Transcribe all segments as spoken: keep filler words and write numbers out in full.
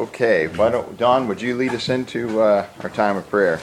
Okay, why don't, Don, would you lead us into uh, our time of prayer?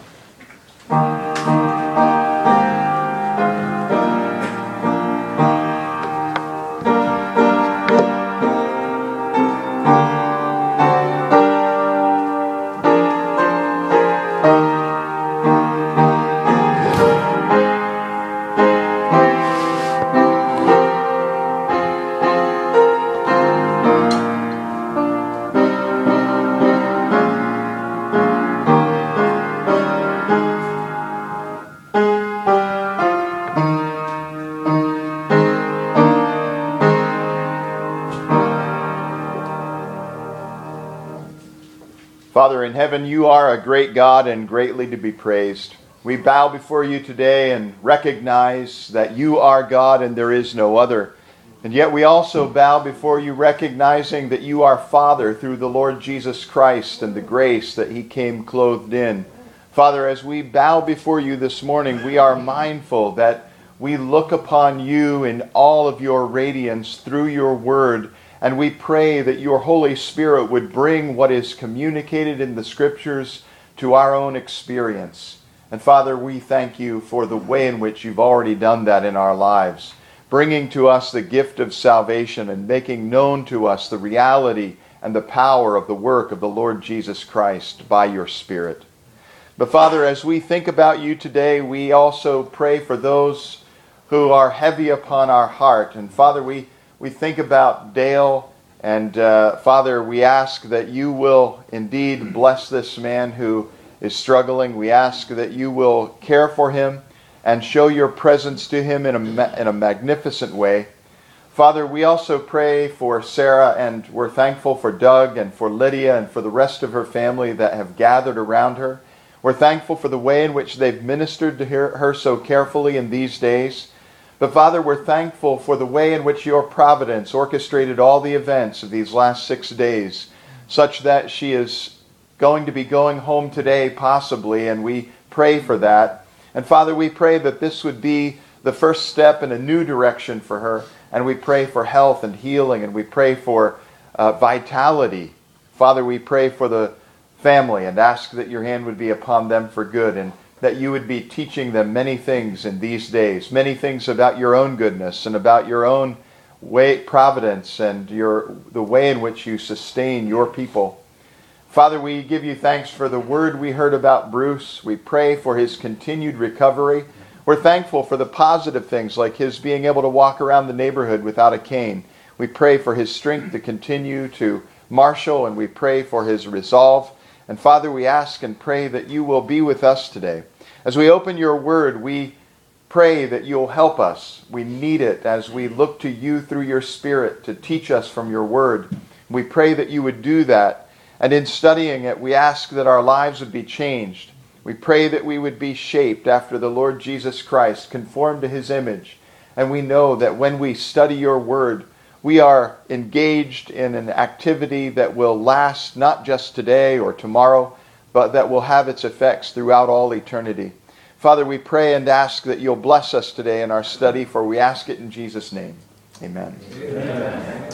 Father in heaven, you are a great God and greatly to be praised. We bow before you today and recognize that you are God and there is no other. And yet we also bow before you recognizing that you are Father through the Lord Jesus Christ and the grace that he came clothed in. Father, as we bow before you this morning, we are mindful that we look upon you in all of your radiance through your word. And we pray that your Holy Spirit would bring what is communicated in the Scriptures to our own experience. And Father, we thank you for the way in which you've already done that in our lives, bringing to us the gift of salvation and making known to us the reality and the power of the work of the Lord Jesus Christ by your Spirit. But Father, as we think about you today, we also pray for those who are heavy upon our heart. And Father, we We think about Dale, and uh, Father, we ask that you will indeed bless this man who is struggling. We ask that you will care for him and show your presence to him in a, ma- in a magnificent way. Father, we also pray for Sarah, and we're thankful for Doug and for Lydia and for the rest of her family that have gathered around her. We're thankful for the way in which they've ministered to her, her so carefully in these days. But Father, we're thankful for the way in which your providence orchestrated all the events of these last six days, such that she is going to be going home today possibly, and we pray for that. And Father, we pray that this would be the first step in a new direction for her, and we pray for health and healing, and we pray for uh, vitality. Father, we pray for the family and ask that your hand would be upon them for good, and that you would be teaching them many things in these days, many things about your own goodness and about your own way, providence, and your the way in which you sustain your people. Father, we give you thanks for the word we heard about Bruce. We pray for his continued recovery. We're thankful for the positive things like his being able to walk around the neighborhood without a cane. We pray for his strength to continue to marshal, and we pray for his resolve. And Father, we ask and pray that you will be with us today. As we open your word, we pray that you'll help us. We need it as we look to you through your Spirit to teach us from your word. We pray that you would do that. And in studying it, we ask that our lives would be changed. We pray that we would be shaped after the Lord Jesus Christ, conformed to his image. And we know that when we study your word, we are engaged in an activity that will last not just today or tomorrow, but that will have its effects throughout all eternity. Father, we pray and ask that you'll bless us today in our study, for we ask it in Jesus' name. Amen. Amen.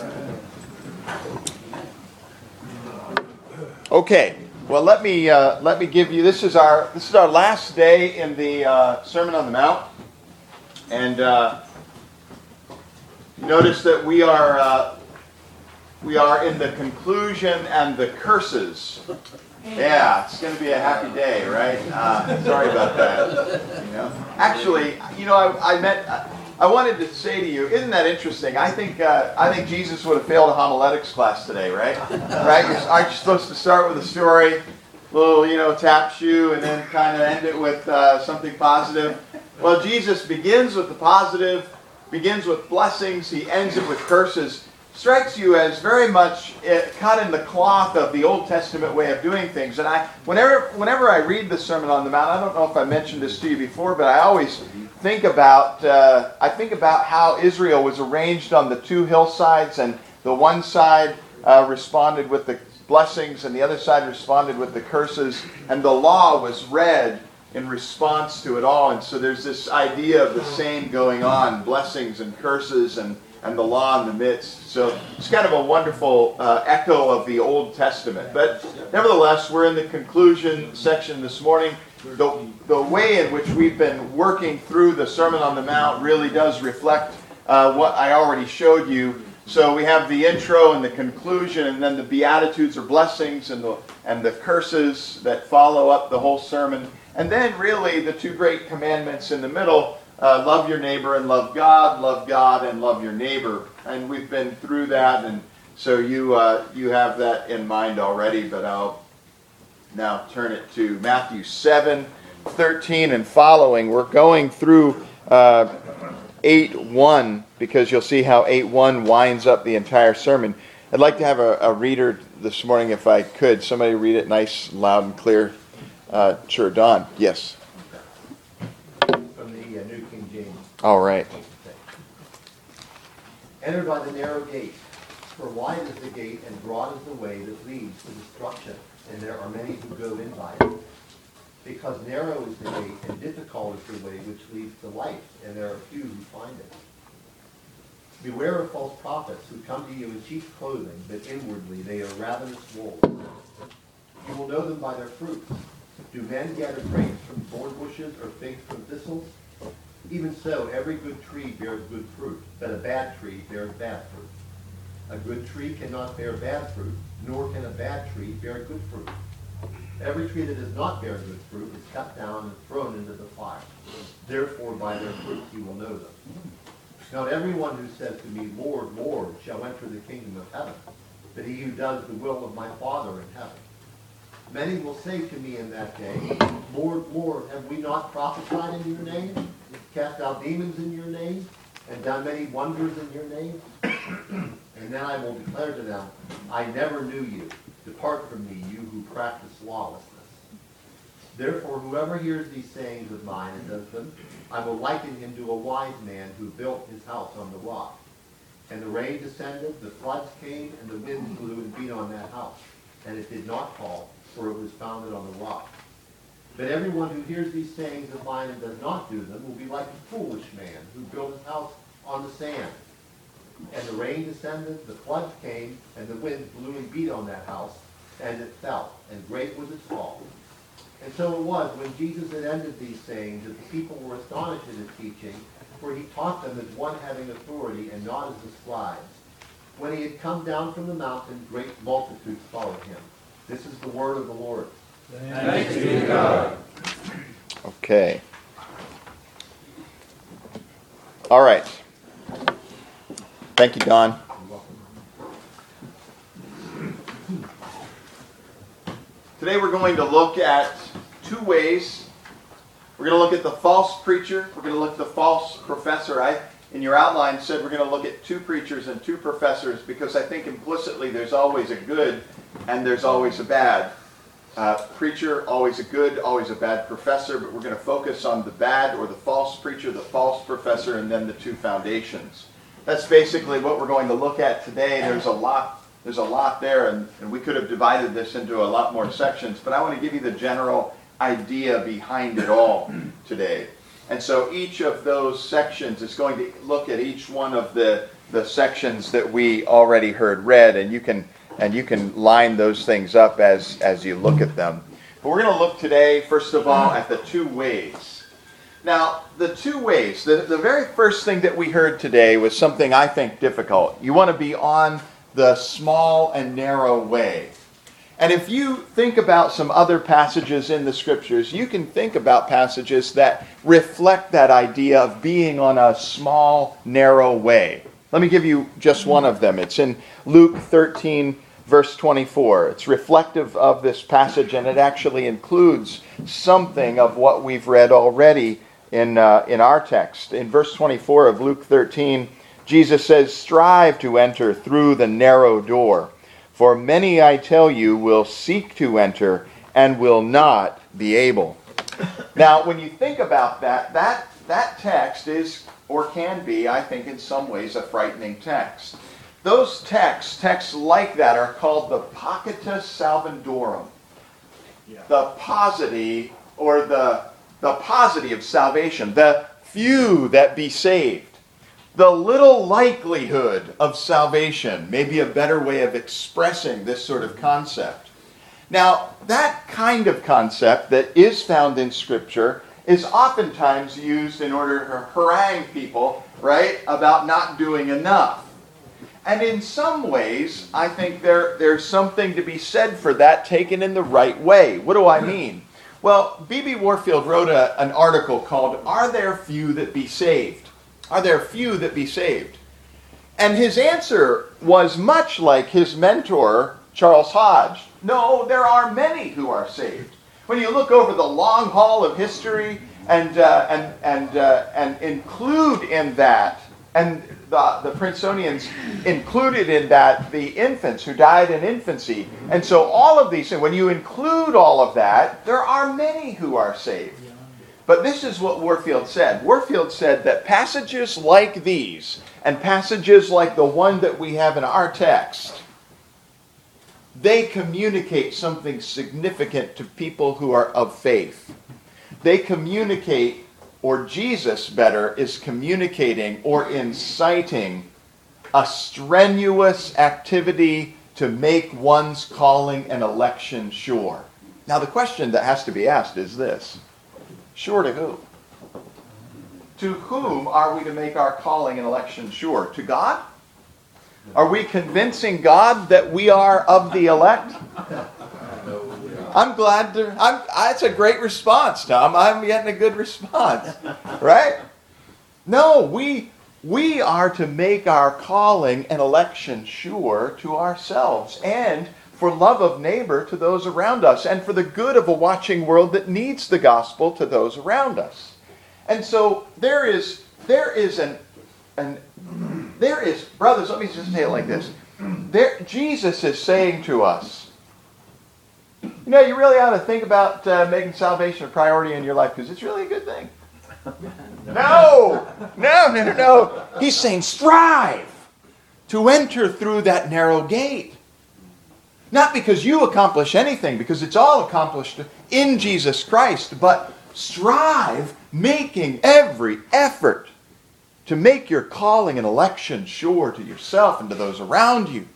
Okay, well let me uh, let me give you. This is our this is our last day in the uh, Sermon on the Mount, and. Uh, Notice that we are uh, we are in the conclusion and the curses. Yeah, it's going to be a happy day, right? Uh, sorry about that. You know, actually, you know, I, I meant I wanted to say to you, isn't that interesting? I think uh, I think Jesus would have failed a homiletics class today, right? Right? Aren't you supposed to start with a story, little you know tap shoe, and then kind of end it with uh, something positive? Well, Jesus begins with the positive. Begins with blessings, he ends it with curses. Strikes you as very much cut in the cloth of the Old Testament way of doing things. And I, whenever, whenever I read the Sermon on the Mount, I don't know if I mentioned this to you before, but I always think about uh, I think about how Israel was arranged on the two hillsides, and the one side uh, responded with the blessings, and the other side responded with the curses. And the law was read in response to it all. And so there's this idea of the same going on, blessings and curses and, and the law in the midst. So it's kind of a wonderful uh, echo of the Old Testament. But nevertheless, we're in the conclusion section this morning. The, the way in which we've been working through the Sermon on the Mount really does reflect uh, what I already showed you. So we have the intro and the conclusion, and then the Beatitudes or blessings and the, and the curses that follow up the whole sermon. And then really the two great commandments in the middle, uh, love your neighbor and love God, love God and love your neighbor. And we've been through that, and so you uh, you have that in mind already, but I'll now turn it to Matthew seven, thirteen and following. We're going through uh, eight one, because you'll see how eight one winds up the entire sermon. I'd like to have a, a reader this morning, if I could. Somebody read it nice, loud, and clear. Uh, sure, Don. Yes. From the uh, New King James. All right. Enter by the narrow gate, for wide is the gate and broad is the way that leads to destruction, and there are many who go in by it. Because narrow is the gate and difficult is the way which leads to life, and there are few who find it. Beware of false prophets who come to you in sheep's clothing, but inwardly they are ravenous wolves. You will know them by their fruits. Do men gather grapes from thorn bushes or figs from thistles? Even so, every good tree bears good fruit, but a bad tree bears bad fruit. A good tree cannot bear bad fruit, nor can a bad tree bear good fruit. Every tree that does not bear good fruit is cut down and thrown into the fire. Therefore, by their fruits you will know them. Not everyone who says to me, Lord, Lord, shall enter the kingdom of heaven, but he who does the will of my Father in heaven. Many will say to me in that day, Lord, Lord, have we not prophesied in your name, cast out demons in your name, and done many wonders in your name? And then I will declare to them, I never knew you. Depart from me, you who practice lawlessness. Therefore, whoever hears these sayings of mine and does them, I will liken him to a wise man who built his house on the rock. And the rain descended, the floods came, and the winds blew and beat on that house. And it did not fall, for it was founded on the rock. But everyone who hears these sayings of mine and does not do them will be like a foolish man who built his house on the sand. And the rain descended, the floods came, and the winds blew and beat on that house, and it fell, and great was its fall. And so it was, when Jesus had ended these sayings, that the people were astonished at his teaching, for he taught them as one having authority, and not as the scribes. When he had come down from the mountain, great multitudes followed him. This is the word of the Lord. Thanks be to God. Okay. All right. Thank you, Don. Today we're going to look at two ways. We're going to look at the false preacher. We're going to look at the false professor. I, in your outline, said we're going to look at two preachers and two professors because I think implicitly there's always a good and there's always a bad uh, preacher, always a good, always a bad professor, but we're going to focus on the bad or the false preacher, the false professor, and then the two foundations. That's basically what we're going to look at today. There's a lot, there's a lot there, and, and we could have divided this into a lot more sections, but I want to give you the general idea behind it all today. And so each of those sections is going to look at each one of the, the sections that we already heard read, and you can and you can line those things up as, as you look at them. But we're going to look today, first of all, at the two ways. Now, the two ways, the, the very first thing that we heard today was something I think difficult. You want to be on the small and narrow way. And if you think about some other passages in the Scriptures, you can think about passages that reflect that idea of being on a small, narrow way. Let me give you just one of them. It's in Luke thirteen, verse twenty-four. It's reflective of this passage, and it actually includes something of what we've read already in, uh, in our text. In verse twenty-four of Luke thirteen, Jesus says, "Strive to enter through the narrow door. For many, I tell you, will seek to enter and will not be able." Now, when you think about that, that, that text is, or can be, I think in some ways, a frightening text. Those texts, texts like that, are called the Pacta Salvandorum. Yeah. The paucity, or the, the paucity of salvation, the few that be saved, the little likelihood of salvation, may be a better way of expressing this sort of concept. Now, that kind of concept that is found in Scripture is oftentimes used in order to harangue people, right, about not doing enough. And in some ways, I think there, there's something to be said for that taken in the right way. What do I mean? Well, B B Warfield wrote a, an article called, "Are There Few That Be Saved?" Are there few that be saved? And his answer was much like his mentor, Charles Hodge. No, there are many who are saved. When you look over the long haul of history and uh, and and uh, and include in that, and the, the Princetonians included in that the infants who died in infancy. And so all of these, when you include all of that, there are many who are saved. But this is what Warfield said. Warfield said that passages like these, and passages like the one that we have in our text, they communicate something significant to people who are of faith. They communicate, or Jesus better, is communicating or inciting a strenuous activity to make one's calling and election sure. Now the question that has to be asked is this: sure to who? To whom are we to make our calling and election sure? To God? Are we convincing God that we are of the elect? I'm glad to... I'm, that's a great response, Tom. I'm getting a good response. Right? No, we, we are to make our calling and election sure to ourselves, and for love of neighbor to those around us, and for the good of a watching world that needs the gospel to those around us. And so there is there is an an there is brothers, let me just say it like this. There, Jesus is saying to us, you know, you really ought to think about uh, making salvation a priority in your life, because it's really a good thing. No, no, no, no, no. He's saying strive to enter through that narrow gate. Not because you accomplish anything, because it's all accomplished in Jesus Christ, but strive, making every effort to make your calling and election sure to yourself and to those around you.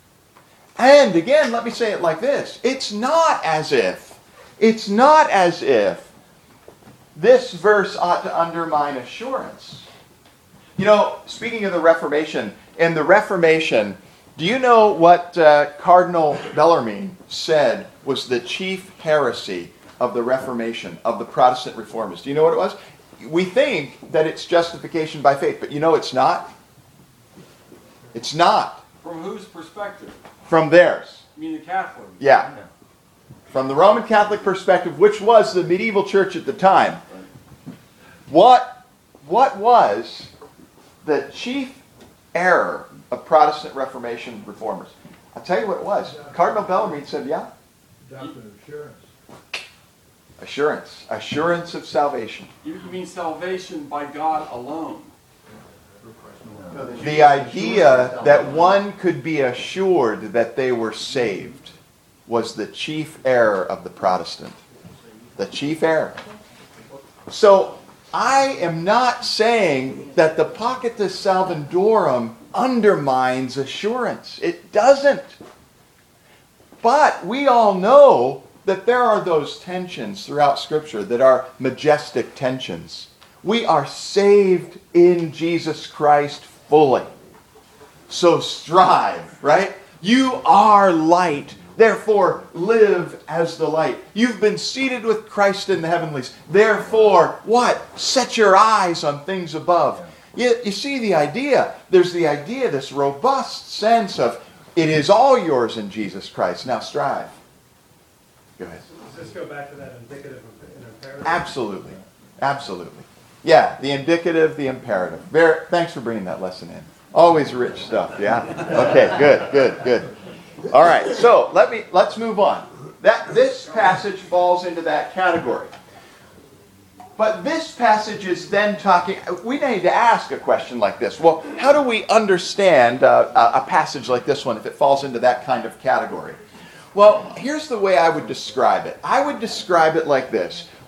And again, let me say it like this. It's not as if, it's not as if this verse ought to undermine assurance. You know, speaking of the Reformation, in the Reformation, do you know what uh, Cardinal Bellarmine said was the chief heresy of the Reformation, of the Protestant reformers? Do you know what it was? We think that it's justification by faith, but you know it's not. It's not. From whose perspective? From theirs. You mean the Catholic? Yeah. From the Roman Catholic perspective, which was the medieval church at the time. What, what was the chief error of Protestant Reformation reformers? I'll tell you what it was. Cardinal Bellarmine said, yeah. Doctrine of assurance. Assurance. Assurance of salvation. You mean salvation by God alone? The idea that one could be assured that they were saved was the chief error of the Protestant. The chief error. So, I am not saying that the Pacta Salvandorum undermines assurance. It doesn't. But we all know that there are those tensions throughout Scripture that are majestic tensions. We are saved in Jesus Christ fully. So strive, right? You are light. Therefore, live as the light. You've been seated with Christ in the heavenlies. Therefore, what? Set your eyes on things above. You, you see the idea. There's the idea, this robust sense of it is all yours in Jesus Christ. Now strive. Go ahead. Let's just go back to that indicative and imperative. Absolutely. Absolutely. Yeah, the indicative, the imperative. Very, thanks for bringing that lesson in. Always rich stuff, yeah? Okay, good, good, good. All right, so let me let's move on. That this passage falls into that category. But this passage is then talking, we need to ask a question like this. Well, how do we understand uh, a passage like this one if it falls into that kind of category? Well, here's the way I would describe it. I would describe it like this.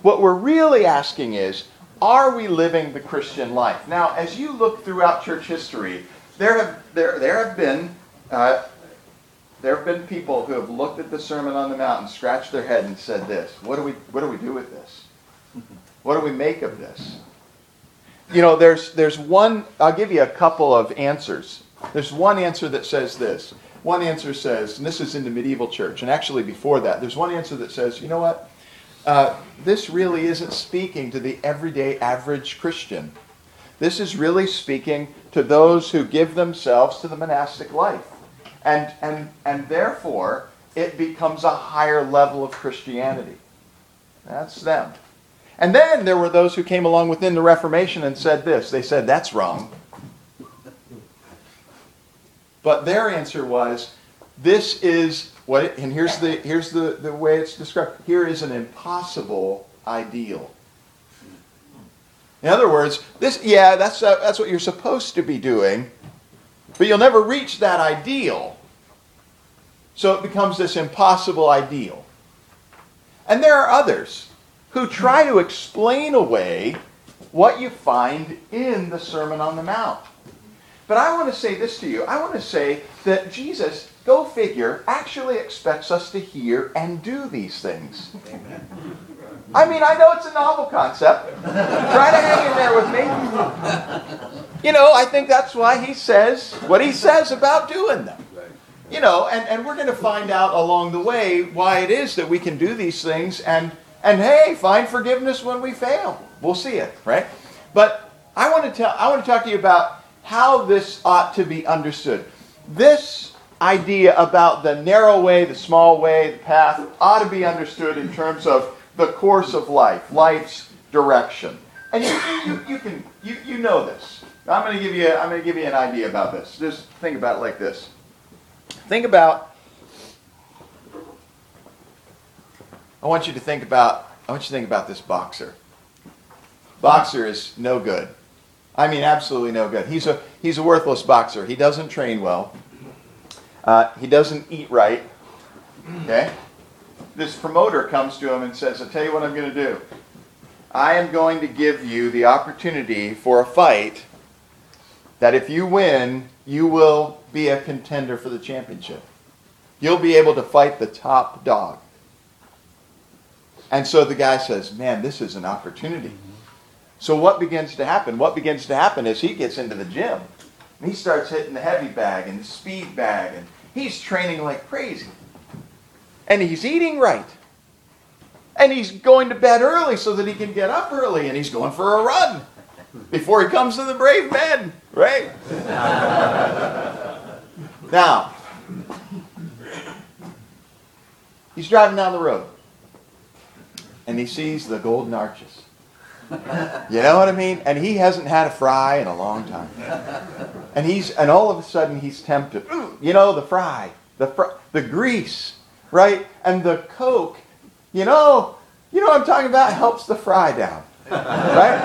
What we're really asking is, are we living the Christian life? Now, as you look throughout church history, there have there there have been uh, there have been people who have looked at the Sermon on the Mount and scratched their head and said this: What do we what do we do with this? What do we make of this? You know, there's there's one. I'll give you a couple of answers. There's one answer that says this. One answer says, and this is in the medieval church, and actually before that, there's one answer that says, you know what? Uh, this really isn't speaking to the everyday average Christian. This is really speaking to those who give themselves to the monastic life. And, and, and therefore, it becomes a higher level of Christianity. That's them. And then there were those who came along within the Reformation and said this. They said, that's wrong. But their answer was, this is what, it, and here's the here's the, the way it's described. Here is an impossible ideal. In other words, this yeah, that's uh, that's what you're supposed to be doing, but you'll never reach that ideal. So it becomes this impossible ideal. And there are others who try to explain away what you find in the Sermon on the Mount. But I want to say this to you. I want to say that Jesus, go figure, actually expects us to hear and do these things. Amen. I mean, I know it's a novel concept. Try to hang in there with me. You know, I think that's why he says what he says about doing them. You know, and, and we're going to find out along the way why it is that we can do these things and, and hey, find forgiveness when we fail. We'll see it, right? But I want to tell I want to talk to you about how this ought to be understood. This idea about the narrow way, the small way, the path, ought to be understood in terms of the course of life, life's direction. And you, you, you can you, you know this. I'm going to give you I'm going to give you an idea about this. Just think about it like this. Think about. I want you to think about. I want you to think about this boxer. Boxer is no good. I mean, absolutely no good. He's a he's a worthless boxer. He doesn't train well. Uh, he doesn't eat right. Okay? This promoter comes to him and says, I'll tell you what I'm going to do. I am going to give you the opportunity for a fight that if you win, you will be a contender for the championship. You'll be able to fight the top dog. And so the guy says, man, this is an opportunity. So what begins to happen? What begins to happen is he gets into the gym. And he starts hitting the heavy bag and the speed bag. And he's training like crazy. And he's eating right. And he's going to bed early so that he can get up early. And he's going for a run before he comes to the brave men. Right? Now, he's driving down the road. And he sees the golden arches. You know what I mean? And he hasn't had a fry in a long time. And he's and all of a sudden he's tempted. You know, the fry, the fr- the grease, right? And the Coke, you know, you know what I'm talking about? Helps the fry down. Right?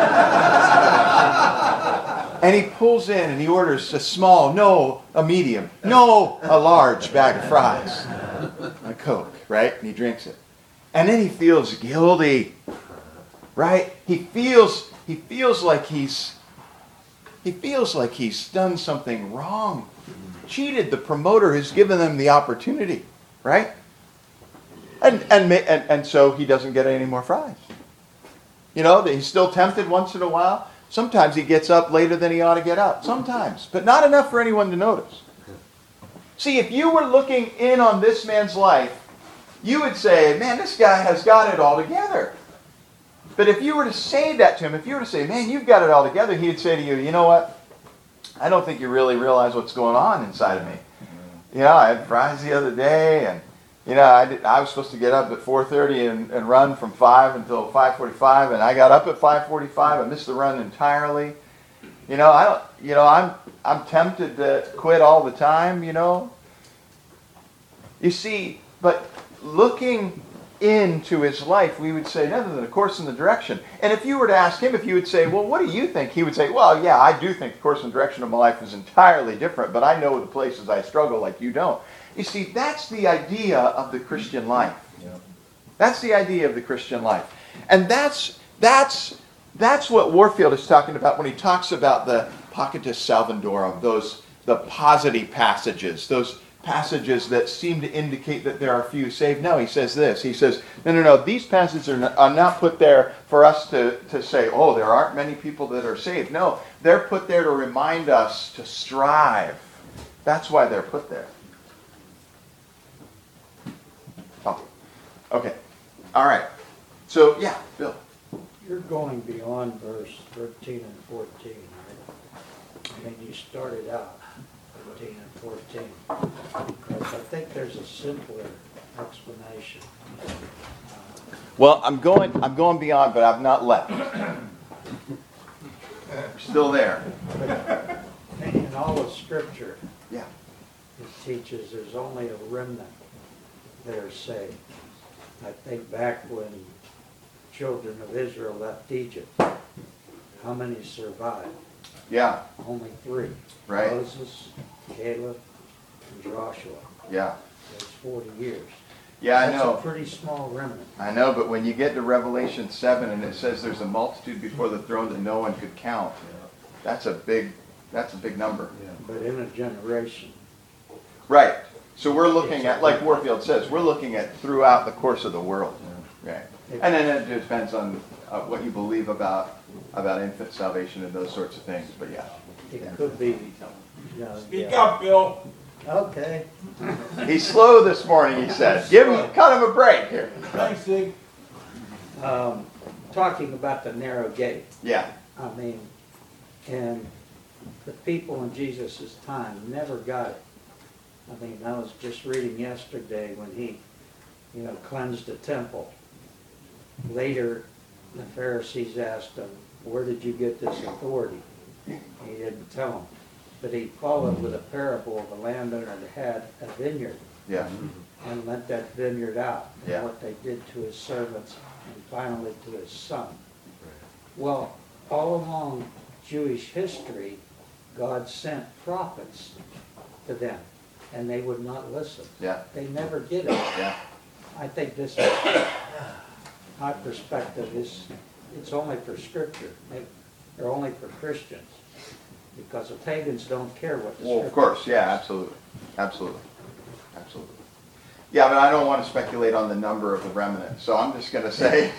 And he pulls in and he orders a small, no, a medium, no, a large bag of fries. A Coke, right? And he drinks it. And then he feels guilty. Right? He feels he feels like he's he feels like he's done something wrong. Cheated the promoter who's given them the opportunity, right? And and and, and so he doesn't get any more fries. You know, he's still tempted once in a while. Sometimes he gets up later than he ought to get up. Sometimes, but not enough for anyone to notice. See, if you were looking in on this man's life, you would say, man, this guy has got it all together. But if you were to say that to him, if you were to say, man, you've got it all together, he would say to you, you know what? I don't think you really realize what's going on inside of me. You know, I had fries the other day, and, you know, I, did, I was supposed to get up at four thirty and, and run from five until five forty-five, and I got up at five forty-five. I missed the run entirely. You know, I don't, you know, I'm, I'm tempted to quit all the time, you know. You see, but looking into his life, we would say nothing than a course in the direction. And if you were to ask him, if you would say, well, what do you think? He would say, well, yeah, I do think the course and direction of my life is entirely different, but I know the places I struggle like you don't. You see, that's the idea of the Christian life. Yeah. That's the idea of the Christian life. And that's that's that's what Warfield is talking about when he talks about the Pactus Salvandorum, those the positive passages, those passages that seem to indicate that there are few saved. No, he says this. He says, no, no, no, these passages are not, are not put there for us to, to say, oh, there aren't many people that are saved. No, they're put there to remind us to strive. That's why they're put there. Oh, okay. All right. So, yeah, Bill. You're going beyond verse thirteen and fourteen, right? I mean, you started out thirteen and fourteen. Because I think there's a simpler explanation. Well, I'm going I'm going beyond, but I've not left. Still there. But in all of Scripture, Yeah. it teaches there's only a remnant that are saved. I think back when children of Israel left Egypt, how many survived? Yeah. Only three. Right. Moses, Caleb, and Joshua. Yeah. That's forty years. Yeah, I That's know. a pretty small remnant. I know, but when you get to Revelation seven and it says there's a multitude before the throne that no one could count, that's a big that's a big number. But in a generation, Right. So we're looking at, like Warfield says, we're looking at throughout the course of the world. Right. And then it depends on uh, what you believe about about infant salvation and those sorts of things. But yeah. it could be. You know, Speak yeah. up, Bill. Okay. He's slow this morning, he said. Give him, cut him a break here. Thanks, Zig. Um, talking about the narrow gate. Yeah. I mean, and the people in Jesus' time never got it. I mean, I was just reading yesterday when he, you know, cleansed the temple. Later, the Pharisees asked him, where did you get this authority? He didn't tell them. But he followed with a parable of a landowner that had a vineyard Yeah. and lent that vineyard out. And Yeah. what they did to his servants and finally to his son. Well, all along Jewish history, God sent prophets to them, and they would not listen. Yeah. They never did it. Yeah. I think this, my perspective is, it's only for Scripture. They- They're only for Christians. Because the pagans don't care what the Well, Scripture of course, yeah, absolutely. Absolutely. Absolutely. Yeah, but I don't want to speculate on the number of the remnant. So I'm just going to say,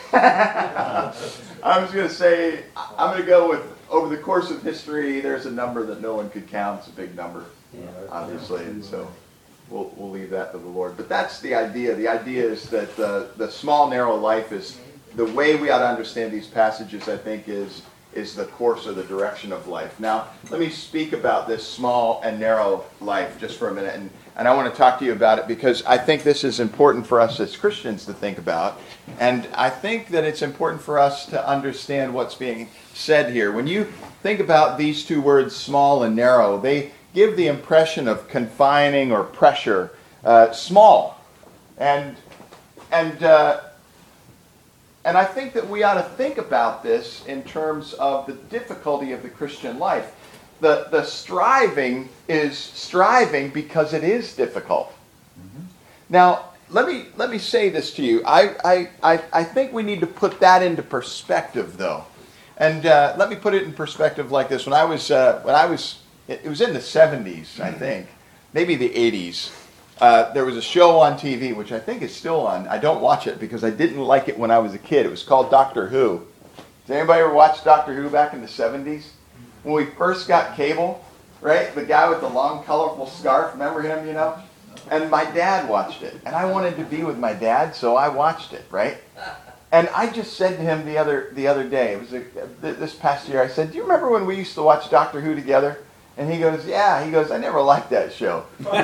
I'm just going to say, I'm going to go with, over the course of history, there's a number that no one could count. It's a big number, Yeah. obviously, and so we'll, we'll leave that to the Lord. But that's the idea. The idea is that the, the small, narrow life is, the way we ought to understand these passages, I think, is is the course or the direction of life. Now, let me speak about this small and narrow life just for a minute, and, and I want to talk to you about it because I think this is important for us as Christians to think about, and I think that it's important for us to understand what's being said here. When you think about these two words, small and narrow, they give the impression of confining or pressure. Uh, small, and and uh, And I think that we ought to think about this in terms of the difficulty of the Christian life. The, the striving is striving because it is difficult. Mm-hmm. Now, let me let me say this to you. I, I, I, I think we need to put that into perspective, though. And uh, let me put it in perspective like this. When I was, uh, when I was, it was in the seventies, I think, maybe the eighties. Uh, there was a show on T V, which I think is still on. I don't watch it because I didn't like it when I was a kid. It was called Doctor Who. Did anybody ever watch Doctor Who back in the seventies? When we first got cable, right? The guy with the long, colorful scarf. Remember him, you know? And my dad watched it. And I wanted to be with my dad, so I watched it, right? And I just said to him the other the other day, it was a, this past year, I said, do you remember when we used to watch Doctor Who together? And he goes, yeah. He goes, I never liked that show. I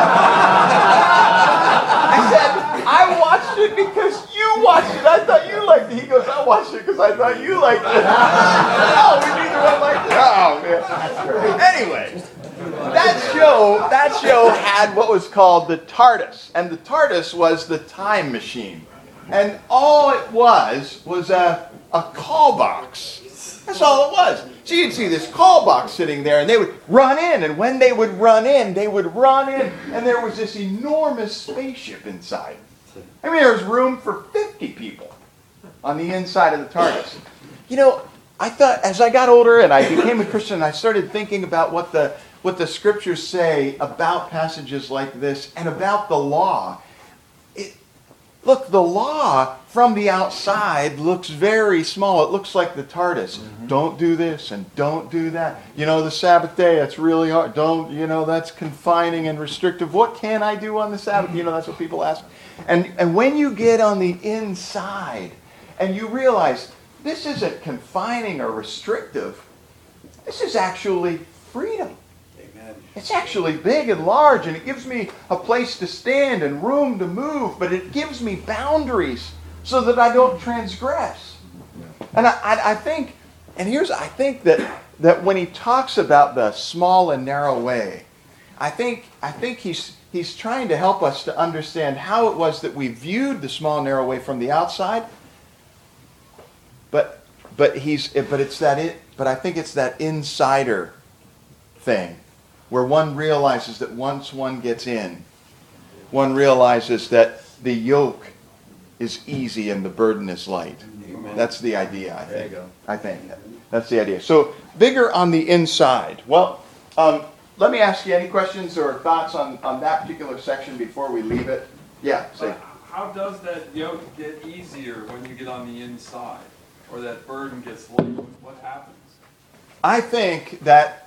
said, I watched it because you watched it. I thought you liked it. He goes, I watched it because I thought you liked it. No, we neither one liked it. Oh, man. Anyway, that show, that show had what was called the TARDIS. And the TARDIS was the time machine. And all it was was a, a call box. That's all it was. So you'd see this call box sitting there, and they would run in, and when they would run in, they would run in, and there was this enormous spaceship inside. I mean, there was room for fifty people. on the inside of the TARDIS. You know, I thought as I got older and I became a Christian, I started thinking about what the what the scriptures say about passages like this and about the law. It, look, the law from the outside looks very small. It looks like the TARDIS. Mm-hmm. Don't do this and don't do that. You know, the Sabbath day, that's really hard. Don't, you know, that's confining and restrictive. What can I do on the Sabbath? You know, that's what people ask. And and when you get on the inside and you realize this isn't confining or restrictive, this is actually freedom. Amen. It's actually big and large, and it gives me a place to stand and room to move, but it gives me boundaries so that I don't transgress. And I, I, I think, and here's, I think that, that when he talks about the small and narrow way, I think, I think he's, he's trying to help us to understand how it was that we viewed the small and narrow way from the outside. But, but he's, but it's that, it, but I think it's that insider thing, where one realizes that once one gets in, one realizes that the yoke is easy and the burden is light. Amen. That's the idea, I think. There you go. I think that's the idea. So, bigger on the inside. Well, um, let me ask you any questions or thoughts on, on that particular section before we leave it. Yeah, say. How does that yoke get easier when you get on the inside? Or that burden gets light? What happens? I think that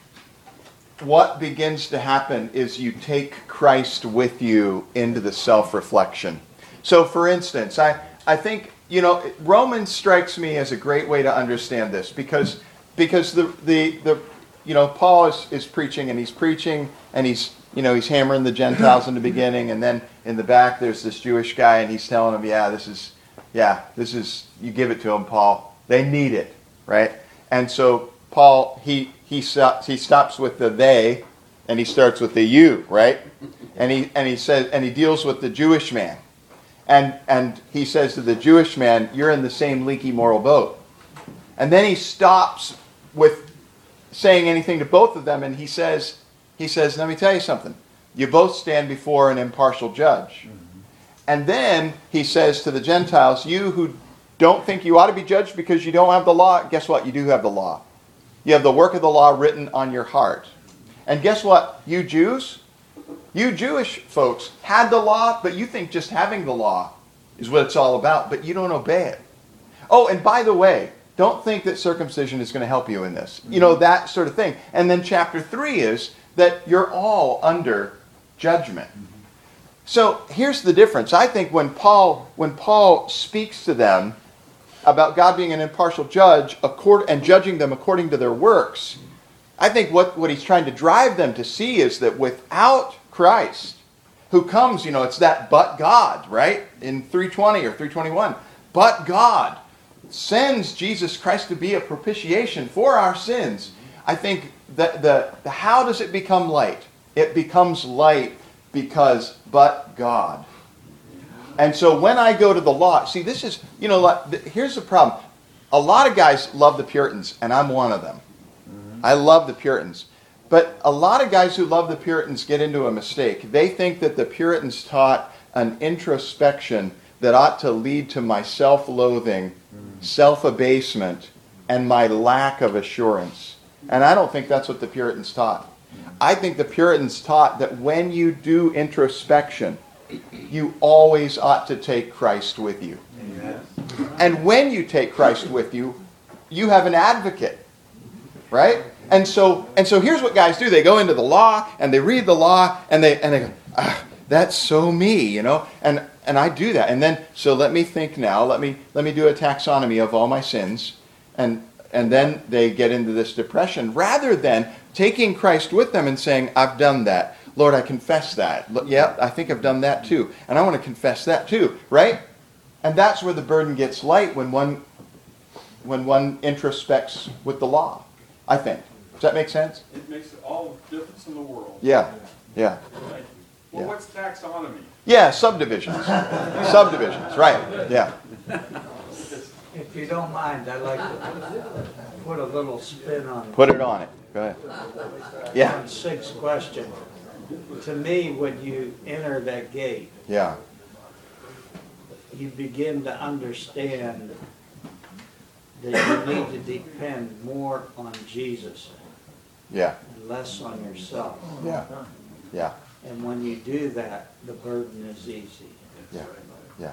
what begins to happen is you take Christ with you into the self-reflection. So, for instance, I, I think, you know, Romans strikes me as a great way to understand this because because the the, the you know, Paul is, is preaching and he's preaching and he's, you know, he's hammering the Gentiles in the beginning, and then in the back there's this Jewish guy and he's telling them, yeah, this is yeah, this is, you give it to them, Paul. They need it, right? And so Paul, he he stops, he stops with the they, and he starts with the you, right? And he and he says, and he deals with the Jewish man, and and he says to the Jewish man, you're in the same leaky moral boat. And then he stops with saying anything to both of them, and he says, he says, let me tell you something. You both stand before an impartial judge. And then he says to the Gentiles, you who don't think you ought to be judged because you don't have the law, guess what? You do have the law. You have the work of the law written on your heart. And guess what? You Jews, you Jewish folks had the law, but you think just having the law is what it's all about, but you don't obey it. Oh, and by the way, don't think that circumcision is going to help you in this. You know, that sort of thing. And then chapter three is that you're all under judgment. So here's the difference. I think when Paul when Paul speaks to them about God being an impartial judge accord, and judging them according to their works, I think what, what he's trying to drive them to see is that without Christ, who comes, you know, it's that but God, right? In three twenty or three twenty-one. But God sends Jesus Christ to be a propitiation for our sins. I think that the, the how does it become light? It becomes light because but God. And so when I go to the law, see, this is, you know, here's the problem. A lot of guys love the Puritans, and I'm one of them. Mm-hmm. I love the Puritans. But a lot of guys who love the Puritans get into a mistake. They think that the Puritans taught an introspection that ought to lead to my self-loathing, mm-hmm. self-abasement, and my lack of assurance. And I don't think that's what the Puritans taught. I think the Puritans taught that when you do introspection, you always ought to take Christ with you. Amen. And when you take Christ with you, you have an advocate, right? And so, and so here's what guys do. They go into the law, and they read the law, and they and they go, ah, that's so me, you know? And and I do that. And then, so let me think now. Let me let me do a taxonomy of all my sins. And and then they get into this depression, rather than taking Christ with them and saying, I've done that. Lord, I confess that. Yeah, I think I've done that too. And I want to confess that too, right? And that's where the burden gets light, when one when one introspects with the law, I think. Does that make sense? It makes all the difference in the world. Yeah, yeah. Thank you. Well, yeah. What's taxonomy? Yeah, subdivisions. Subdivisions, right, yeah. If you don't mind, I'd like to put a little spin on Put it on it. Go ahead. Yeah. on sixth question. To me, when you enter that gate, Yeah. you begin to understand that you need to depend more on Jesus Yeah. and less on yourself. Yeah. Yeah. And when you do that, the burden is easy. Yeah. Yeah.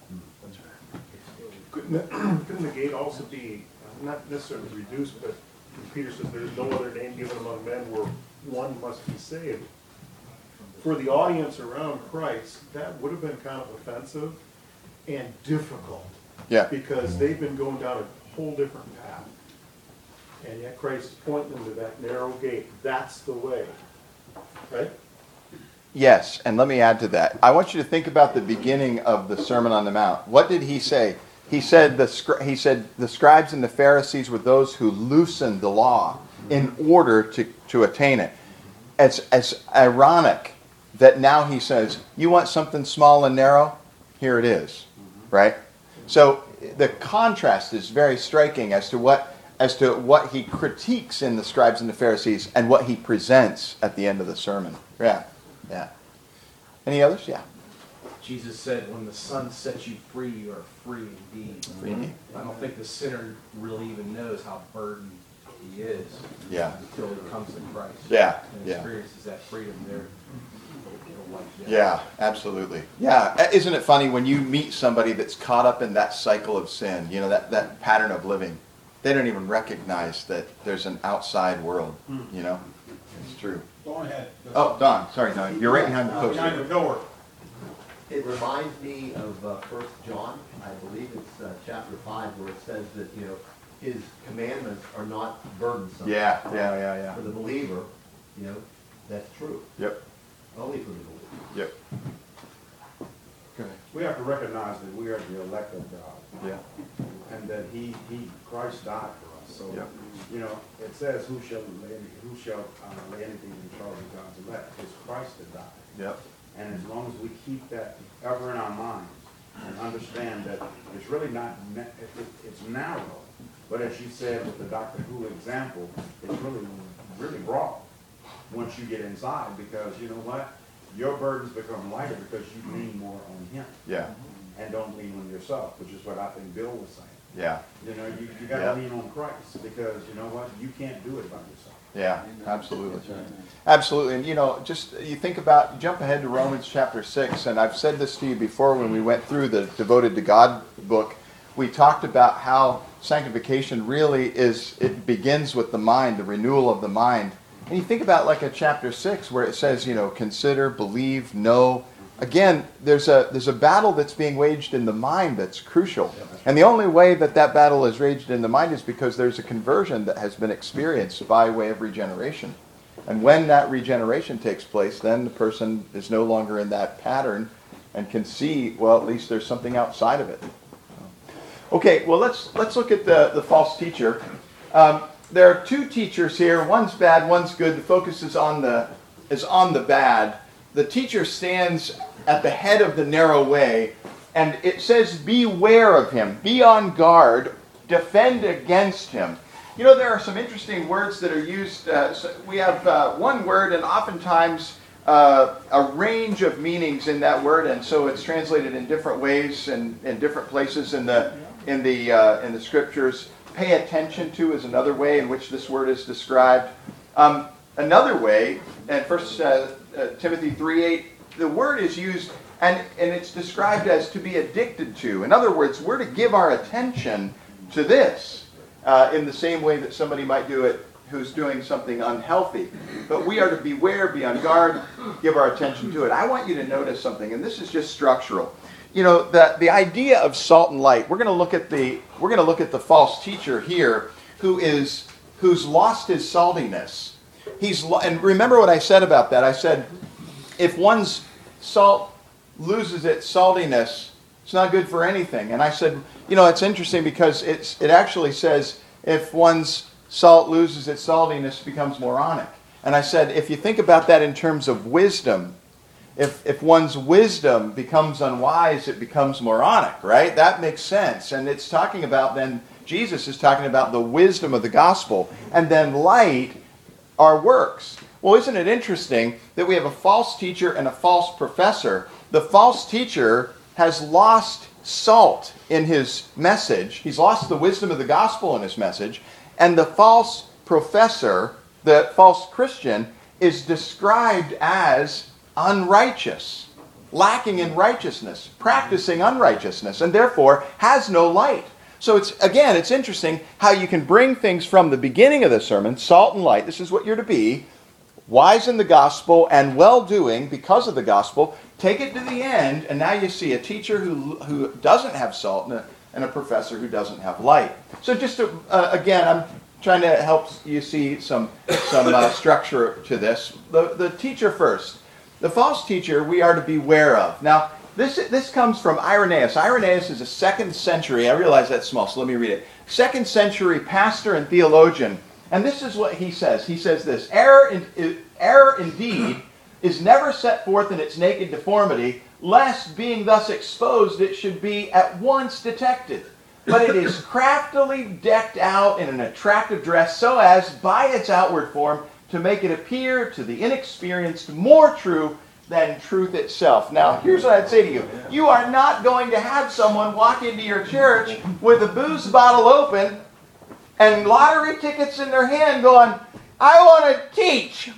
Couldn't the, couldn't the gate also be, uh, not necessarily reduced, but Peter says there's no other name given among men where one must be saved. For the audience around Christ, that would have been kind of offensive and difficult. Yeah. Because they've been going down a whole different path. And yet Christ is pointing them to that narrow gate. That's the way. Right? Yes, and let me add to that. I want you to think about the beginning of the Sermon on the Mount. What did he say? He said the scri- he said the scribes and the Pharisees were those who loosened the law in order to, to attain it. It's, it's ironic that now he says, you want something small and narrow? Here it is. Right? So the contrast is very striking as to what as to what he critiques in the scribes and the Pharisees and what he presents at the end of the sermon. Yeah. Yeah. Any others? Yeah. Jesus said, when the Son sets you free, you are free indeed. Free indeed. I don't think the sinner really even knows how burdened he is Yeah. until he comes to Christ. Yeah. And Yeah. experiences that freedom there. Yeah, absolutely. Yeah, isn't it funny when you meet somebody that's caught up in that cycle of sin, you know, that, that pattern of living, they don't even recognize that there's an outside world, you know? It's true. Go ahead. Oh, Don, sorry, Don. You're right behind the post. Behind the pillar. It reminds me of uh, First John, I believe it's uh, chapter five, where it says that, you know, his commandments are not burdensome. Yeah, yeah, yeah, yeah. For the believer, you know, that's true. Yep, Only for the believer. yep. Good. We have to recognize that we are the elect of God, Yeah, and that He, He, Christ died for us. So, Yeah. you know, it says, "Who shall lay, who shall uh, lay anything in charge of God's elect?" It's Christ that died. yep, And as long as we keep that ever in our minds and understand that it's really not, na- it, it, it's narrow, but as you said with the Doctor Who example, it's really, really broad once you get inside, because you know what? Your burdens become lighter because you lean more on Him yeah, and don't lean on yourself, which is what I think Bill was saying. yeah, You know, you, you gotta Yeah. lean on Christ, because you know what? You can't do it by yourself. yeah, absolutely. Absolutely. And, you know, just you think about, you jump ahead to Romans chapter six, and I've said this to you before when we went through the Devoted to God book. We talked about how sanctification really is, it begins with the mind, the renewal of the mind. And you think about like a chapter six where it says, you know, consider, believe, know. Again, there's a there's a battle that's being waged in the mind that's crucial. And the only way that that battle is waged in the mind is because there's a conversion that has been experienced by way of regeneration. And when that regeneration takes place, then the person is no longer in that pattern and can see, well, at least there's something outside of it. Okay, well, let's let's look at the, the false teacher. Um, there are two teachers here. One's bad, one's good. The focus is on the is on the bad. The teacher stands at the head of the narrow way, and it says, beware of him, be on guard, defend against him. You know, there are some interesting words that are used. Uh, so we have uh, one word, and oftentimes uh, a range of meanings in that word, and so it's translated in different ways and in different places in the in the uh, in the scriptures. Pay attention to is another way in which this word is described. Um, another way, and First uh, uh, Timothy three eight, the word is used, and, and it's described as to be addicted to. In other words, we're to give our attention to this uh, in the same way that somebody might do it who's doing something unhealthy. But we are to beware, be on guard, give our attention to it. I want you to notice something, and this is just structural. You know, the, the idea of salt and light, we're going to look at the we're going to look at the false teacher here who is who's lost his saltiness. He's and remember what I said about that. I said if one's salt loses its saltiness, it's not good for anything. And I said, you know, it's interesting because it's it actually says if one's salt loses its saltiness, it becomes moronic. And I said, if you think about that in terms of wisdom, If if one's wisdom becomes unwise, it becomes moronic, right? That makes sense. And it's talking about then, Jesus is talking about the wisdom of the gospel. And then light are works. Well, isn't it interesting that we have a false teacher and a false professor? The false teacher has lost salt in his message. He's lost the wisdom of the gospel in his message. And the false professor, the false Christian, is described as unrighteous, lacking in righteousness, practicing unrighteousness, and therefore has no light. So it's, again, it's interesting how you can bring things from the beginning of the sermon, salt and light, this is what you're to be, wise in the gospel and well-doing because of the gospel, take it to the end, and now you see a teacher who who doesn't have salt and a, and a professor who doesn't have light. So just to, uh, again, I'm trying to help you see some, some uh, structure to this. The, the teacher first. The false teacher we are to beware of. Now, This, this comes from Irenaeus. Irenaeus is a second century, I realize that's small, so let me read it. Second century pastor and theologian. And this is what he says. He says this, error, in, error indeed is never set forth in its naked deformity, lest being thus exposed it should be at once detected. But it is craftily decked out in an attractive dress so as, by its outward form, to make it appear to the inexperienced more true than truth itself. Now, here's what I'd say to you. You are not going to have someone walk into your church with a booze bottle open and lottery tickets in their hand going, I want to teach.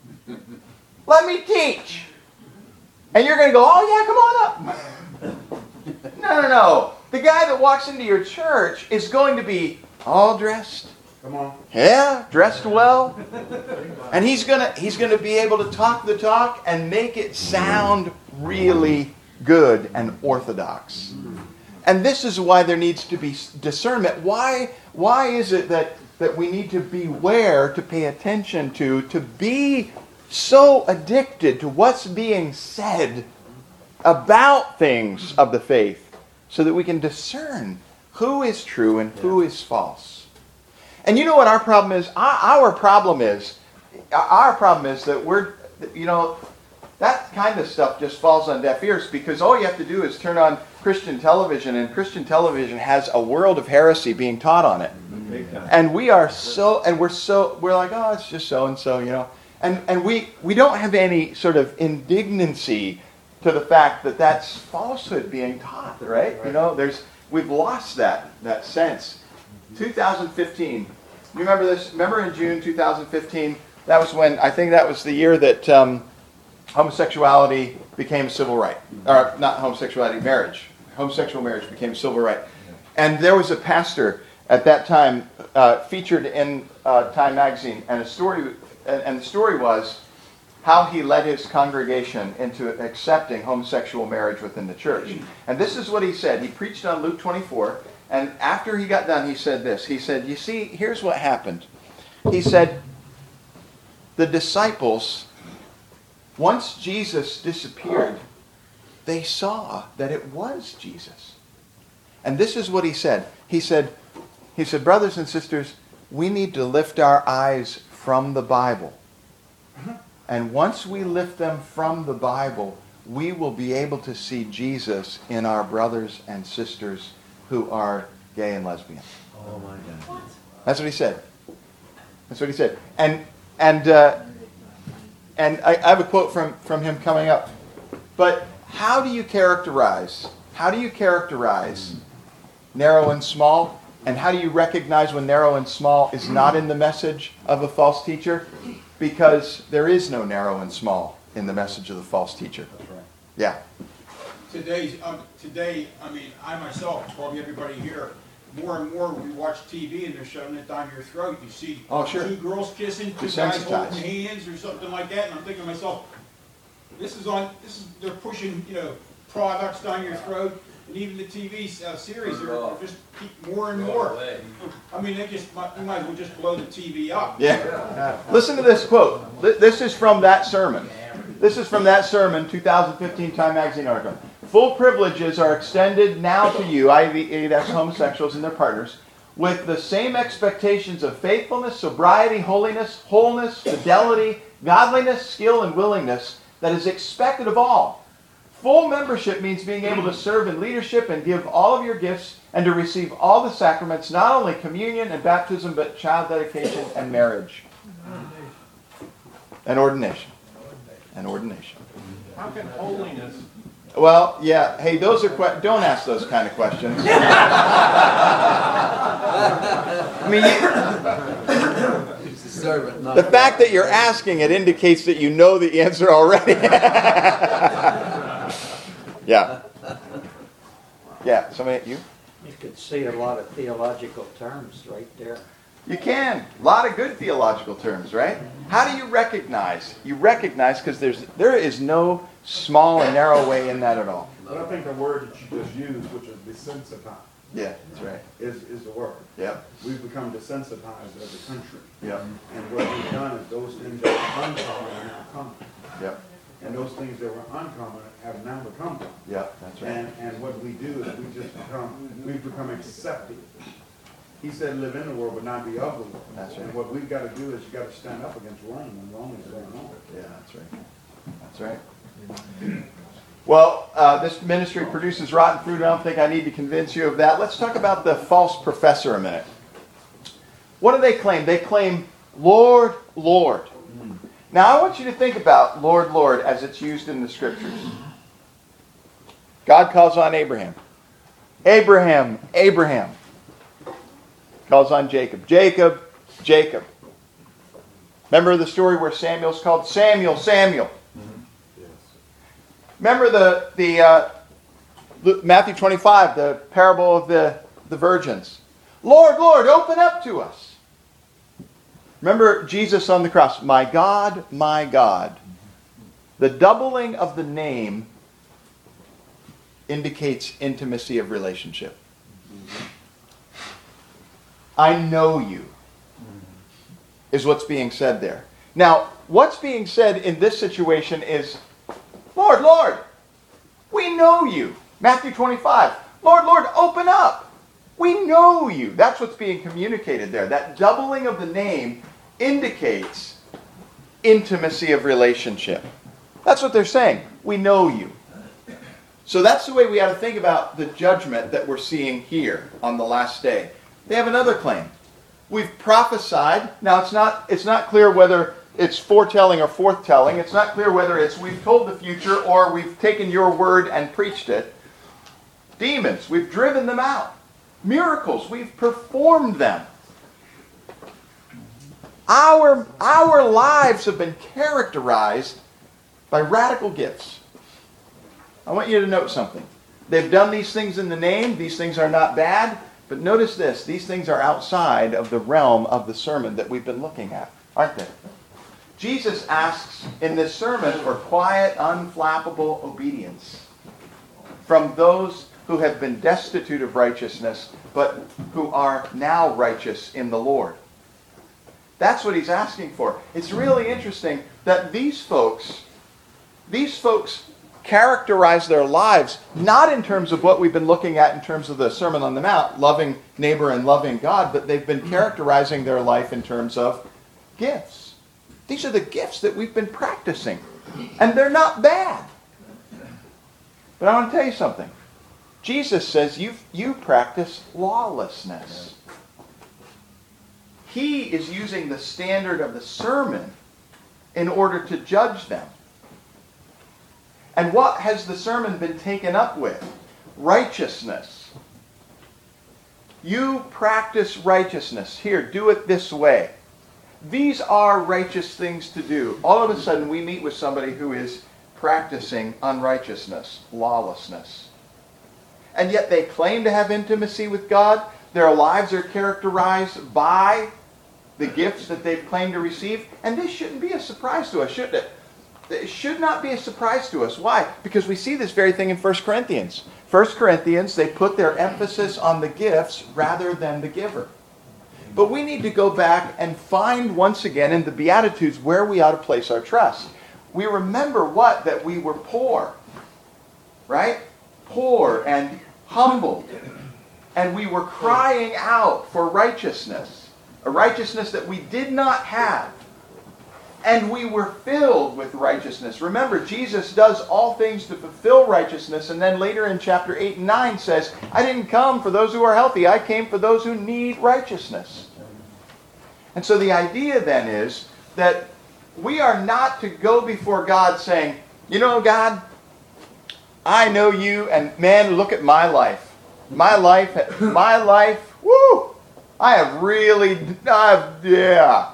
Let me teach. And you're going to go, oh yeah, come on up. No, no, no. The guy that walks into your church is going to be all dressed. Come on. Yeah, dressed well. And he's gonna he's gonna be able to talk the talk and make it sound really good and orthodox. And this is why there needs to be discernment. Why why is it that, that we need to beware, to pay attention to, to be so addicted to what's being said about things of the faith so that we can discern who is true and who is false? And you know what our problem is? Our problem is, our problem is that we're, you know, that kind of stuff just falls on deaf ears because all you have to do is turn on Christian television, and Christian television has a world of heresy being taught on it. And we are so, and we're so, we're like, oh, it's just so and so, you know. And and we we don't have any sort of indignancy to the fact that that's falsehood being taught, right? You know, there's we've lost that that sense. two thousand fifteen. You remember this? Remember in June two thousand fifteen? That was when, I think that was the year that um, homosexuality became a civil right. Or not homosexuality, marriage. Homosexual marriage became a civil right. And there was a pastor at that time uh, featured in uh, Time magazine, and a story, and, and the story was how he led his congregation into accepting homosexual marriage within the church. And this is what he said. He preached on Luke twenty-four. And after he got done, he said this. He said, you see, here's what happened. He said, the disciples, once Jesus disappeared, they saw that it was Jesus. And this is what he said. He said, he said, brothers and sisters, we need to lift our eyes from the Bible. And once we lift them from the Bible, we will be able to see Jesus in our brothers and sisters who are gay and lesbian. Oh my God. That's what he said. That's what he said. And and uh, and I, I have a quote from, from him coming up. But how do you characterize, how do you characterize narrow and small? And how do you recognize when narrow and small is not in the message of a false teacher? Because there is no narrow and small in the message of the false teacher. That's right. Yeah. Today's, um, today, I mean, I myself, probably everybody here, more and more we watch T V and they're shoving it down your throat. You see Oh, sure. two girls kissing, two guys Desensitized. holding hands or something like that, and I'm thinking to myself, this is on, this is, they're pushing, you know, products down your throat, and even the T V uh, series, they're they're just keep more and more. I mean, they just, might- we might as well just blow the T V up. Yeah. Listen to this quote. Th- This is from that sermon. This is from that sermon, two thousand fifteen Time magazine article. Full privileges are extended now to you, that is homosexuals and their partners, with the same expectations of faithfulness, sobriety, holiness, wholeness, fidelity, godliness, skill, and willingness that is expected of all. Full membership means being able to serve in leadership and give all of your gifts and to receive all the sacraments, not only communion and baptism, but child dedication and marriage. And ordination. And ordination. How can holiness Well, yeah. Hey, those are que- don't ask those kind of questions. I mean, you, the fact that you're asking it indicates that you know the answer already. Yeah. Yeah. Somebody, you? You could see a lot of theological terms right there. You can. A lot of good theological terms, right? How do you recognize? You recognize because there's there is no small and narrow way in that at all. But I think the word that you just used, which is desensitized, Yeah, that's right. is, is the word. Yep. We've become desensitized as a country. Yep. And what we've done is those things that were uncommon are now common. Yep. And those things that were uncommon have now become common. Yep. That's right. And, and what we do is we just become, we've become accepted. He said live in the world but not be of the world. That's right. And what we've got to do is you got to stand up against Rome when Rome is going on. Yeah, that's right. That's right. Well, uh, this ministry produces rotten fruit. I don't think I need to convince you of that. Let's talk about the false professor a minute. What do they claim? They claim, Lord, Lord. Now, I want you to think about Lord, Lord as it's used in the Scriptures. God calls on Abraham. Abraham, Abraham. Calls on Jacob. Jacob, Jacob. Remember the story where Samuel's called Samuel, Samuel. Remember the the uh, Matthew twenty-five, the parable of the, the virgins. Lord, Lord, open up to us. Remember Jesus on the cross. My God, my God. The doubling of the name indicates intimacy of relationship. I know you is what's being said there. Now, what's being said in this situation is, Lord, Lord, we know you. Matthew twenty-five. Lord, Lord, open up. We know you. That's what's being communicated there. That doubling of the name indicates intimacy of relationship. That's what they're saying. We know you. So that's the way we ought to think about the judgment that we're seeing here on the last day. They have another claim. We've prophesied. Now, it's not, it's not clear whether it's foretelling or forthtelling. It's not clear whether it's we've told the future or we've taken your word and preached it. Demons, we've driven them out. Miracles, we've performed them. Our, our lives have been characterized by radical gifts. I want you to note something. They've done these things in the name. These things are not bad. But notice this. These things are outside of the realm of the sermon that we've been looking at, aren't they? Jesus asks in this sermon for quiet, unflappable obedience from those who have been destitute of righteousness, but who are now righteous in the Lord. That's what he's asking for. It's really interesting that these folks, these folks characterize their lives not in terms of what we've been looking at in terms of the Sermon on the Mount, loving neighbor and loving God, but they've been characterizing their life in terms of gifts. These are the gifts that we've been practicing. And they're not bad. But I want to tell you something. Jesus says you you practice lawlessness. He is using the standard of the sermon in order to judge them. And what has the sermon been taken up with? Righteousness. You practice righteousness. Here, do it this way. These are righteous things to do. All of a sudden, we meet with somebody who is practicing unrighteousness, lawlessness. And yet they claim to have intimacy with God. Their lives are characterized by the gifts that they've claimed to receive. And this shouldn't be a surprise to us, should it? It should not be a surprise to us. Why? Because we see this very thing in First Corinthians. First Corinthians, they put their emphasis on the gifts rather than the giver. But we need to go back and find once again in the Beatitudes where we ought to place our trust. We remember what? That we were poor. Right? Poor and humbled. And we were crying out for righteousness. A righteousness that we did not have. And we were filled with righteousness. Remember, Jesus does all things to fulfill righteousness. And then later in chapter eight and nine says, I didn't come for those who are healthy. I came for those who need righteousness. And so the idea then is that we are not to go before God saying, you know, God, I know you, and man, look at my life. My life, my life, woo! I have really, I've, yeah.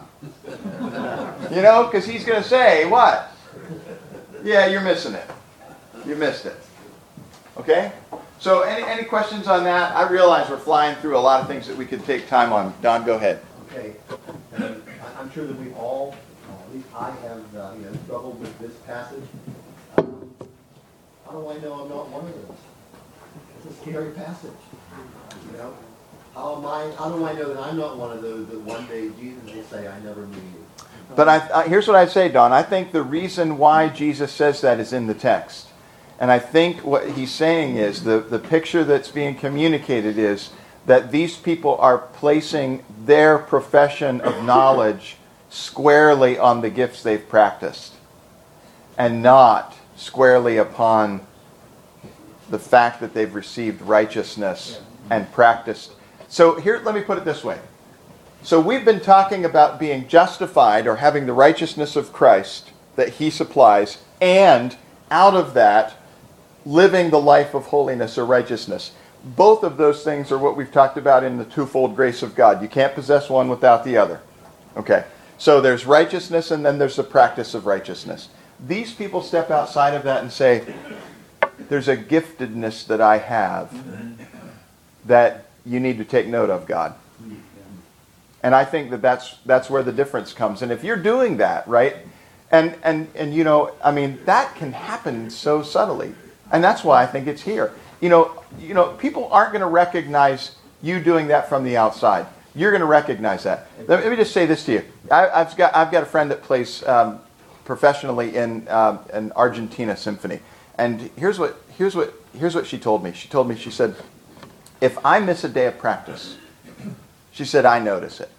You know, because he's going to say, what? Yeah, you're missing it. You missed it. Okay? So any, any questions on that? I realize we're flying through a lot of things that we could take time on. Don, go ahead. Okay, and I- I'm sure that we all, uh, at least I have, uh, you know, struggled with this passage. Um, How do I know I'm not one of those? It's a scary passage, you know? How am I, how do I know that I'm not one of those that one day Jesus will say, I never knew you? But I, I, here's what I'd say, Don. I think the reason why Jesus says that is in the text. And I think what he's saying is, the, the picture that's being communicated is that these people are placing their profession of knowledge squarely on the gifts they've practiced, and not squarely upon the fact that they've received righteousness and practiced. So here, let me put it this way. So we've been talking about being justified or having the righteousness of Christ that he supplies, and out of that, living the life of holiness or righteousness. Both of those things are what we've talked about in the twofold grace of God. You can't possess one without the other. Okay, so there's righteousness and then there's the practice of righteousness. These people step outside of that and say, there's a giftedness that I have that you need to take note of, God. And I think that that's, that's where the difference comes. And if you're doing that, right, and, and, and you know, I mean, that can happen so subtly. And that's why I think it's here. You know, you know, people aren't going to recognize you doing that from the outside. You're going to recognize that. Let me just say this to you. I, I've got I've got a friend that plays um, professionally in um, an Argentina symphony, and here's what here's what here's what she told me. She told me she said, if I miss a day of practice, she said, I notice it.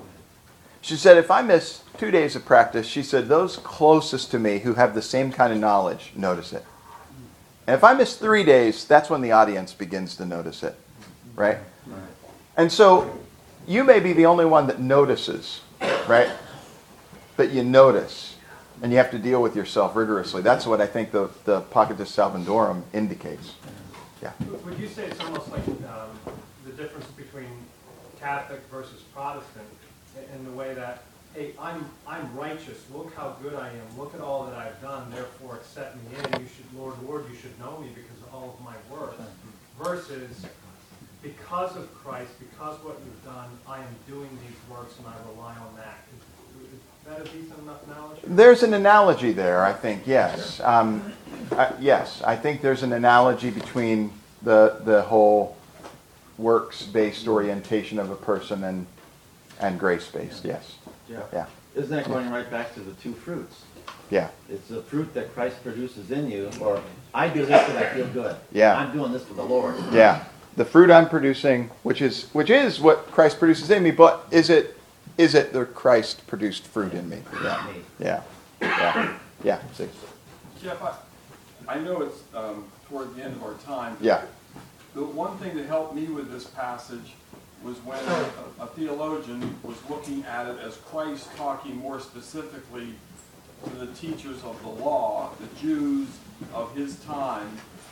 She said, if I miss two days of practice, she said, those closest to me who have the same kind of knowledge notice it. And if I miss three days, that's when the audience begins to notice it, right? Right. And so you may be the only one that notices, right? But you notice, and you have to deal with yourself rigorously. That's what I think the, the Pactus Salvadorum indicates. Yeah. Would you say it's almost like um, the difference between Catholic versus Protestant in the way that, hey, I'm I'm righteous. Look how good I am. Look at all that I've done. Therefore, accept me in. You should, Lord, Lord, you should know me because of all of my works. Versus, because of Christ, because what you've done, I am doing these works and I rely on that. Is, is that a decent enough analogy? There's an analogy there, I think. Yes. Um, uh, yes, I think there's an analogy between the the whole works-based orientation of a person and and grace-based. Yes. Yeah. Yeah. Isn't that going right back to the two fruits? Yeah. It's the fruit that Christ produces in you, or I do this and I feel good. Yeah. I'm doing this for the Lord. Yeah. The fruit I'm producing, which is which is what Christ produces in me, but is it is it the Christ produced fruit in me? Yeah. Yeah. Yeah. Yeah. See. Jeff, I, I know it's um, toward the end of our time. Yeah. The one thing that helped me with this passage was when a, a theologian was looking at it as Christ talking more specifically to the teachers of the law, the Jews of his time,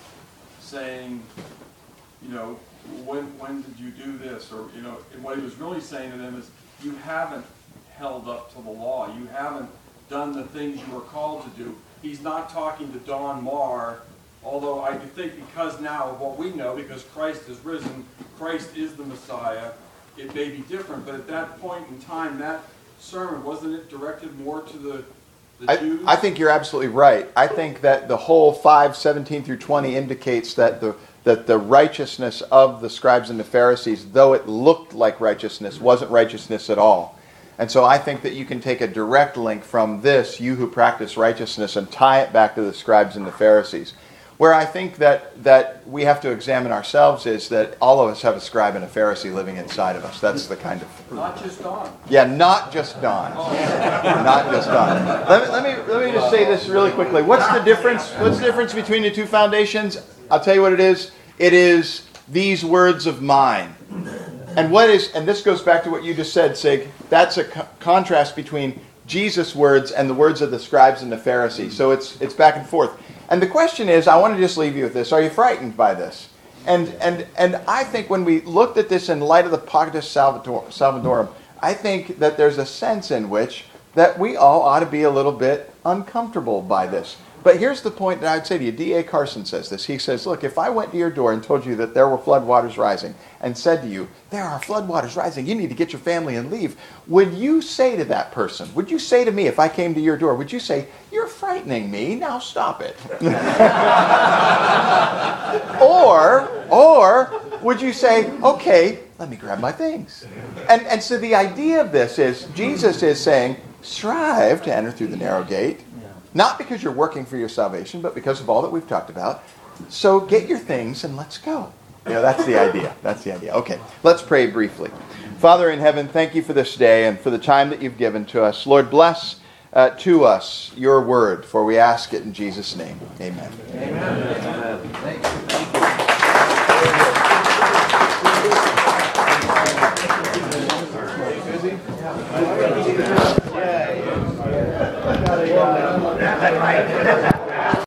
saying, you know, when when did you do this? Or, you know, and what he was really saying to them is, you haven't held up to the law. You haven't done the things you were called to do. He's not talking to Don Marr, although I think because now of what we know, because Christ has risen, Christ is the Messiah, it may be different. But at that point in time, that sermon, wasn't it directed more to the, the I, Jews? I think you're absolutely right. I think that the whole five, seventeen through twenty indicates that the that the righteousness of the scribes and the Pharisees, though it looked like righteousness, wasn't righteousness at all. And so I think that you can take a direct link from this, you who practice righteousness, and tie it back to the scribes and the Pharisees. Where I think that, that we have to examine ourselves is that all of us have a scribe and a Pharisee living inside of us. That's the kind of... Not just Don. Yeah, not just Don. Not just Don. Let me, let me, let me just say this really quickly. What's the difference? What's the difference between the two foundations? I'll tell you what it is. It is these words of mine. And what is, and this goes back to what you just said, Sig. That's a co- contrast between Jesus' words and the words of the scribes and the Pharisees. So it's it's back and forth. And the question is, I want to just leave you with this. Are you frightened by this? And and and I think when we looked at this in light of the Pactus Salvator- Salvadorum, I think that there's a sense in which that we all ought to be a little bit uncomfortable by this. But here's the point that I would say to you. D A Carson says this. He says, look, if I went to your door and told you that there were floodwaters rising and said to you, there are floodwaters rising, you need to get your family and leave, would you say to that person, would you say to me if I came to your door, would you say, you're frightening me, now stop it? or, or would you say, okay, let me grab my things? And, and so the idea of this is, Jesus is saying, strive to enter through the narrow gate. Not because you're working for your salvation, but because of all that we've talked about. So get your things and let's go. You know, that's the idea. That's the idea. Okay, let's pray briefly. Father in heaven, thank you for this day and for the time that you've given to us. Lord, bless uh, to us your word, for we ask it in Jesus' name. Amen. Amen. Amen. Thank you. Thank you. Yeah.